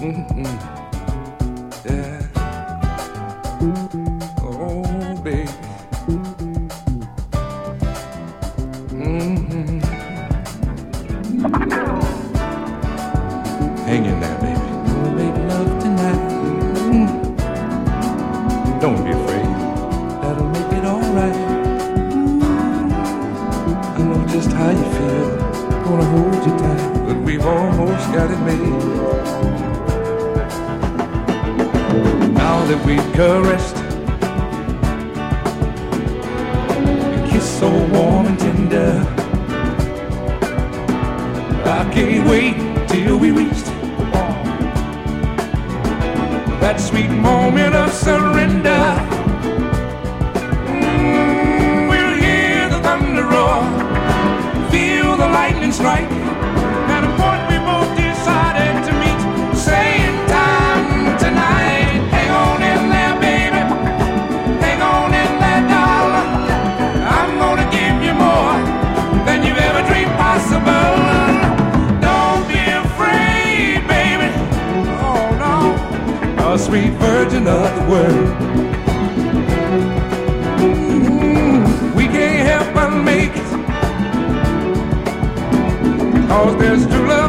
Yeah. Oh, baby. Hang in there, baby. We'll make love tonight. Don't be afraid. That'll make it all right. I know just how you feel. Gonna hold you tight, but we've almost got it made. Now that we've caressed, a kiss so warm and tender, I can't wait till we reach that sweet moment of surrender. We'll hear the thunder roar, feel the lightning strike. At a point we both decided to meet, same time tonight. Hang on in there, baby. Hang on in there, darling. I'm gonna give you more than you've ever dreamed possible. Don't be afraid, baby. Oh no, a sweet virgin of the world. We can't help but make it, 'cause there's true love